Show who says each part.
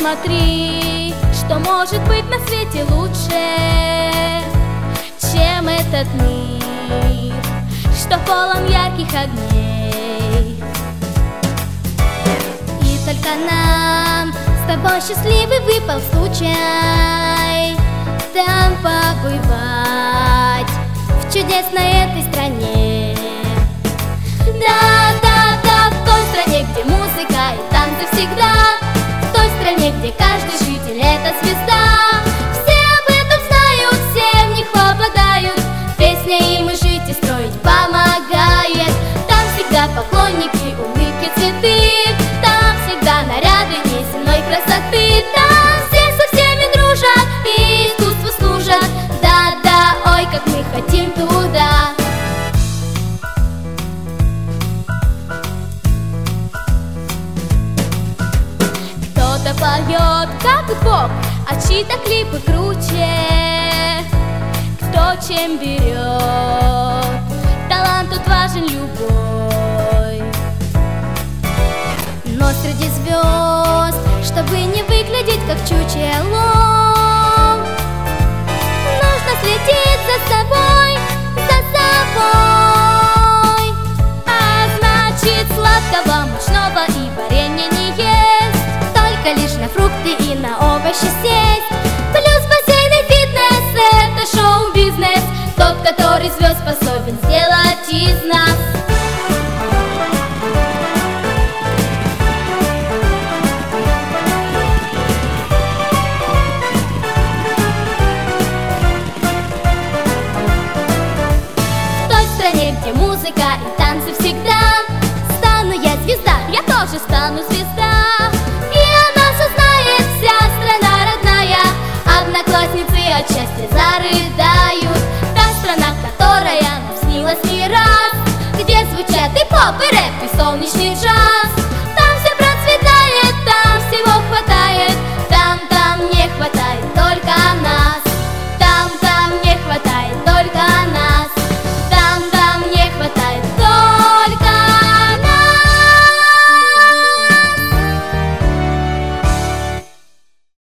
Speaker 1: Посмотри, что может быть на свете лучше, чем этот мир, что полон ярких огней. И только нам с тобой счастливый выпал случай там побывать, в чудесной этой стране. Да-да-да, в той стране, где музыка и танцы всегда, в той стране, где каждый житель — это звезда. Все об этом знают, все в них обладают, песня им и жить, и строить помогает. Там всегда поклонники, улыбки, цветы, там всегда наряды неземной красоты. Там все со всеми дружат и искусству служат. Да-да, ой, как мы хотим туда. Кто-то поет, как Бог, а чьи-то клипы круче. Кто чем берет, талант тут важен любой. Но среди звезд, чтобы не выглядеть как чучело, нужно следить за собой, за собой. А значит, сладкого, мучного и варенья не есть, только лишь на фрукты и на овощи сесть. Плюс бассейн и фитнес — это шоу-бизнес, тот, который звезд способен сделать из нас. В той стране, где музыка и танцы всегда, стану я звезда, я тоже стану звезда. Одноклассницы от счастья зарыдают. Та страна, которая нам снилась не раз, где звучат и поп, и рэп, и солнечный джаз.